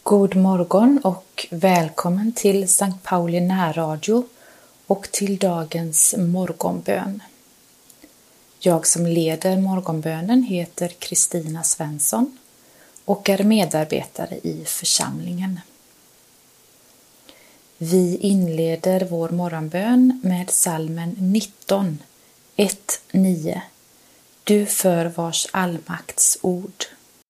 God morgon och välkommen till Sankt Pauli närradio och till dagens morgonbön. Jag som leder morgonbönen heter Kristina Svensson och är medarbetare i församlingen. Vi inleder vår morgonbön med psalmen 19, 1-9. Du för vars allmakts ord.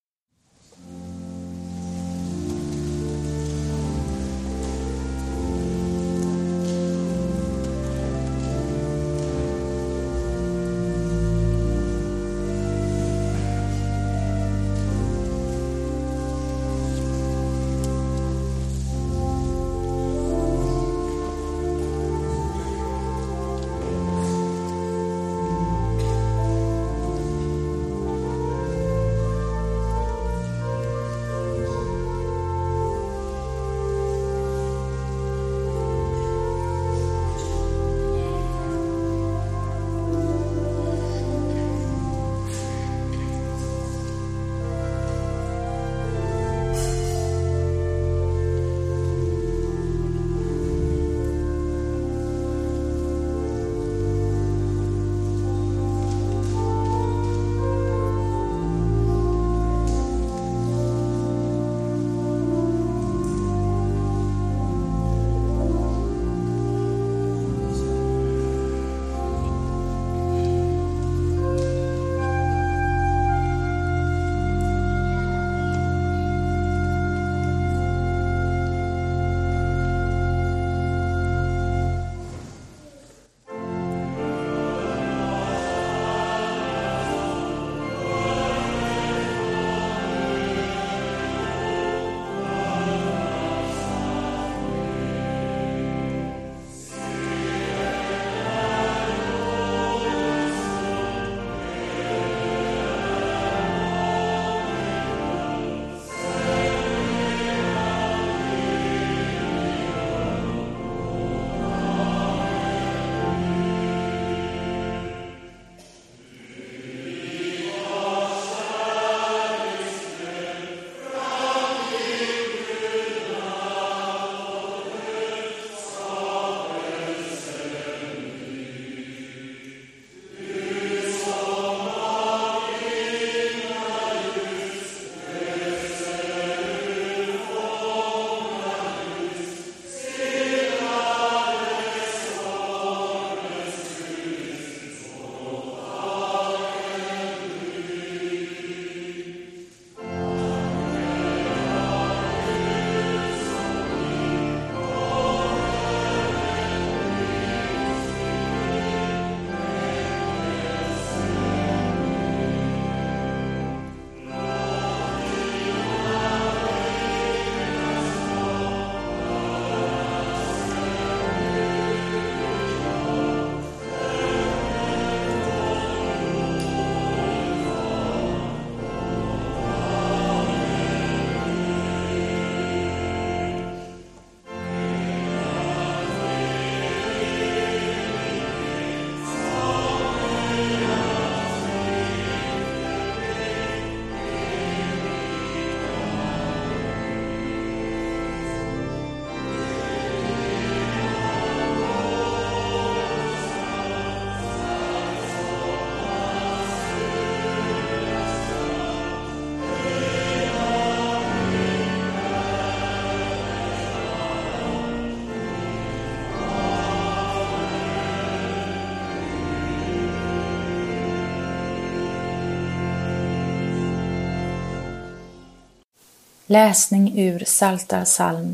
Läsning ur Psaltarpsalm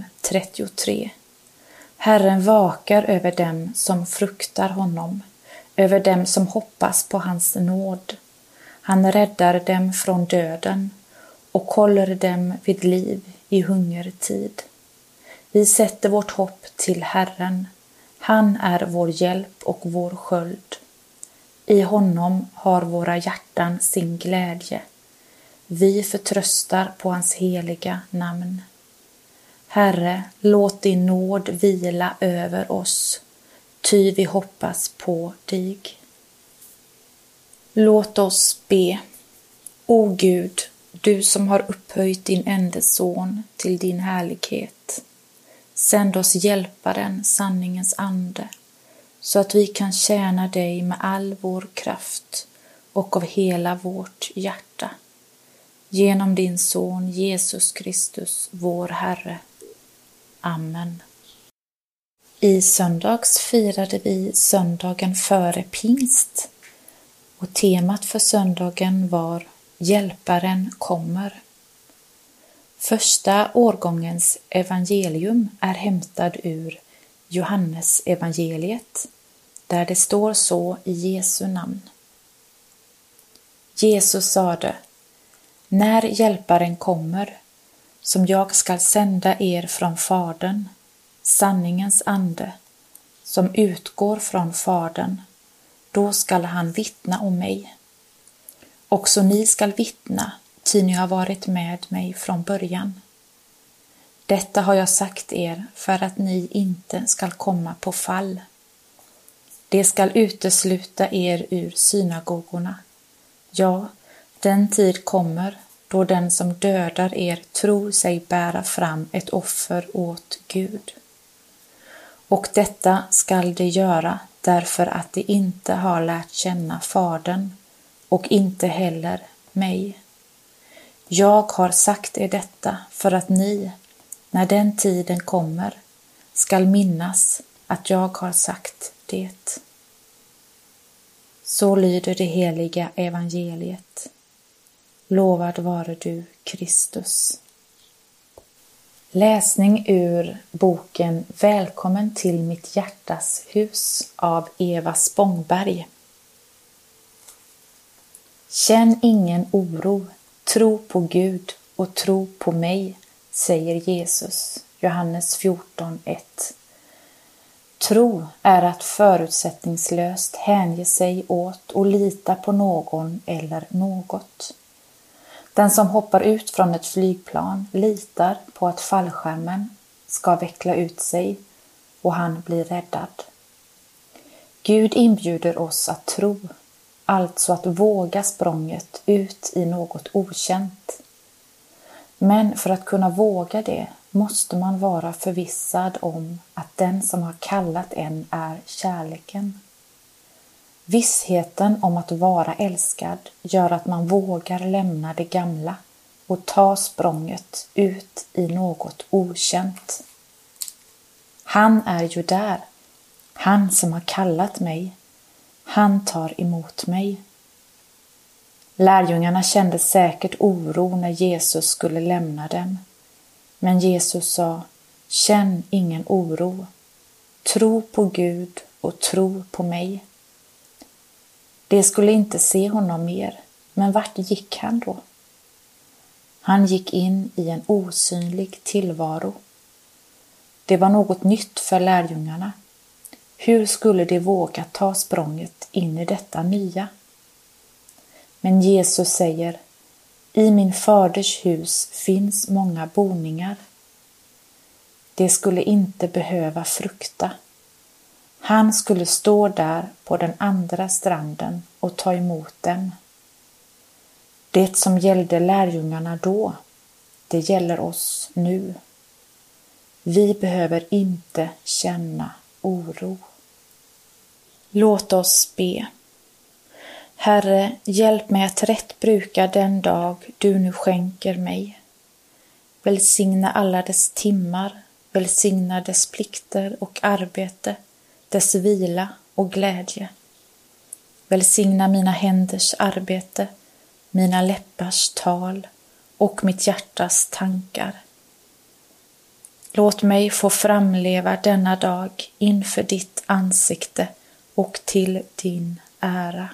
33. Herren vakar över dem som fruktar honom, över dem som hoppas på hans nåd. Han räddar dem från döden och håller dem vid liv i hungertid. Vi sätter vårt hopp till Herren. Han är vår hjälp och vår sköld. I honom har våra hjärtan sin glädje. Vi förtröstar på hans heliga namn. Herre, låt din nåd vila över oss, ty vi hoppas på dig. Låt oss be. O Gud, du som har upphöjt din enda son till din härlighet. Sänd oss hjälparen, sanningens ande, så att vi kan tjäna dig med all vår kraft och av hela vårt hjärta. Genom din son Jesus Kristus, vår Herre. Amen. I söndags firade vi söndagen före pingst och temat för söndagen var Hjälparen kommer. Första årgångens evangelium är hämtad ur Johannes evangeliet, där det står så i Jesu namn. Jesus sade: När hjälparen kommer, som jag skall sända er från Fadern, sanningens ande, som utgår från Fadern, då skall han vittna om mig. Också ni skall vittna, ty ni har varit med mig från början. Detta har jag sagt er för att ni inte skall komma på fall. Det skall utesluta er ur synagogorna. Ja, den tid kommer då den som dödar er tror sig bära fram ett offer åt Gud. Och detta skall de göra därför att de inte har lärt känna Fadern och inte heller mig. Jag har sagt er detta för att ni, när den tiden kommer, skall minnas att jag har sagt det. Så lyder det heliga evangeliet. Lovad vare du, Kristus. Läsning ur boken Välkommen till mitt hjärtas hus av Eva Spångberg. Känn ingen oro, tro på Gud och tro på mig, säger Jesus, Johannes 14:1. Tro är att förutsättningslöst hänge sig åt och lita på någon eller något. Den som hoppar ut från ett flygplan litar på att fallskärmen ska veckla ut sig och han blir räddad. Gud inbjuder oss att tro, alltså att våga språnget ut i något okänt. Men för att kunna våga det måste man vara förvissad om att den som har kallat en är kärleken. Vissheten om att vara älskad gör att man vågar lämna det gamla och ta språnget ut i något okänt. Han är ju där, han som har kallat mig, han tar emot mig. Lärjungarna kände säkert oro när Jesus skulle lämna dem. Men Jesus sa: känn ingen oro. Tro på Gud och tro på mig. De skulle inte se honom mer, men vart gick han då? Han gick in i en osynlig tillvaro. Det var något nytt för lärjungarna. Hur skulle de våga ta språnget in i detta nya? Men Jesus säger: i min faders hus finns många boningar. De skulle inte behöva frukta. Han skulle stå där på den andra stranden och ta emot dem. Det som gällde lärjungarna då, det gäller oss nu. Vi behöver inte känna oro. Låt oss be. Herre, hjälp mig att rätt bruka den dag du nu skänker mig. Välsigna alla dess timmar, välsigna dess plikter och arbete, dess vila och glädje. Välsigna mina händers arbete, mina läppars tal och mitt hjärtas tankar. Låt mig få framleva denna dag inför ditt ansikte och till din ära.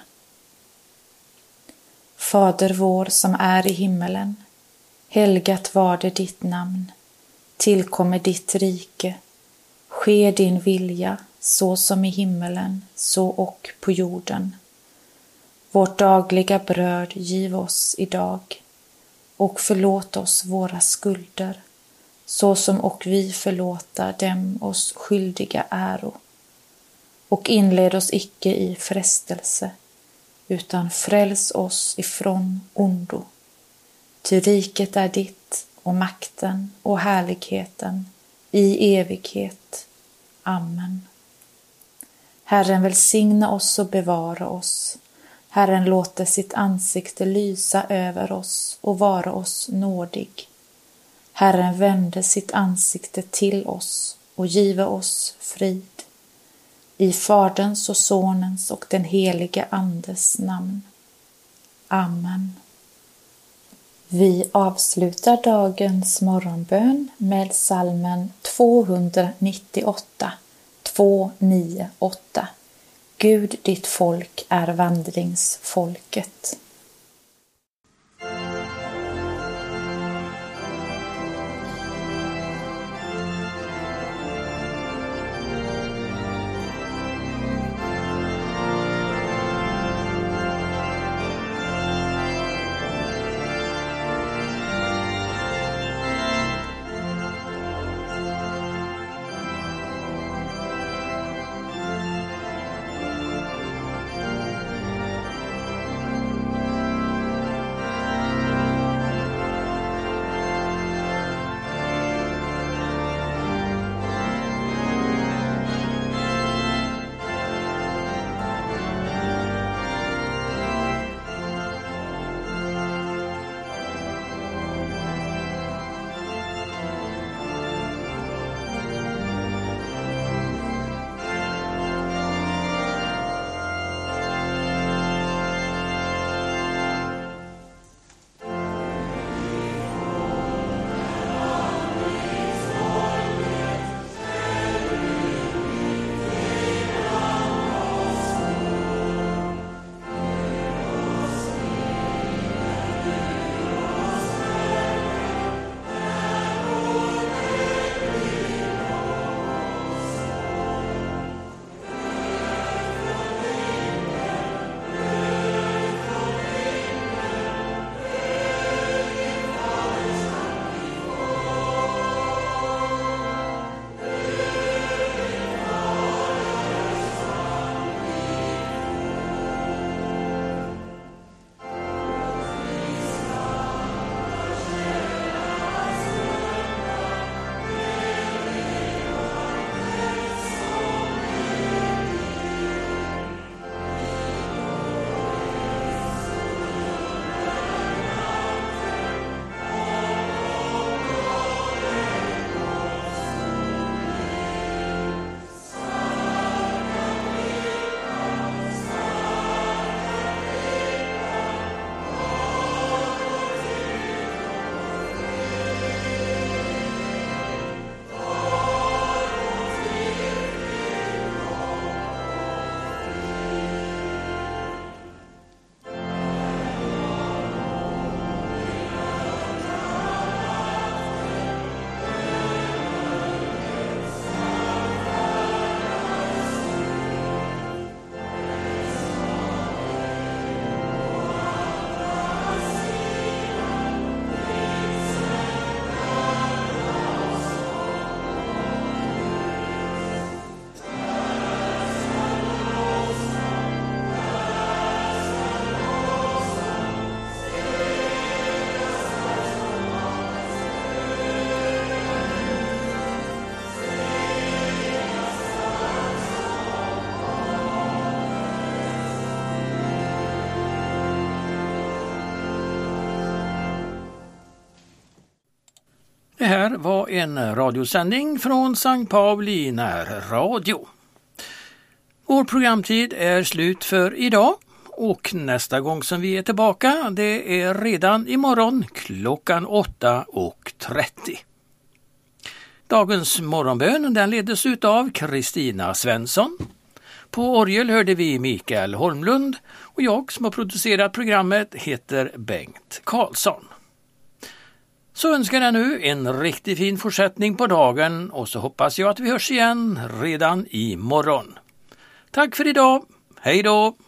Fader vår som är i himmelen, helgat var det ditt namn. Tillkommer ditt rike. Ske din vilja, så som i himmelen, så och på jorden. Vårt dagliga bröd giv oss idag, och förlåt oss våra skulder, så som och vi förlåta dem oss skyldiga äro. Och inled oss icke i frestelse, utan fräls oss ifrån ondo. Ty riket är ditt och makten och härligheten i evighet. Amen. Herren välsigna oss och bevara oss. Herren låter sitt ansikte lysa över oss och vara oss nådig. Herren vände sitt ansikte till oss och give oss frid. I Faderns och Sonens och den helige Andes namn. Amen. Vi avslutar dagens morgonbön med psalmen 298, 298. Gud, ditt folk är vandringsfolket. Det här var en radiosändning från Sankt Pauli närradio. Vår programtid är slut för idag och nästa gång som vi är tillbaka det är redan imorgon klockan 8:30. Dagens morgonbön den ledes ut av Kristina Svensson. På orgel hörde vi Mikael Holmlund och jag som har producerat programmet heter Bengt Karlsson. Så önskar jag nu en riktigt fin fortsättning på dagen och så hoppas jag att vi hörs igen redan imorgon. Tack för idag, hej då!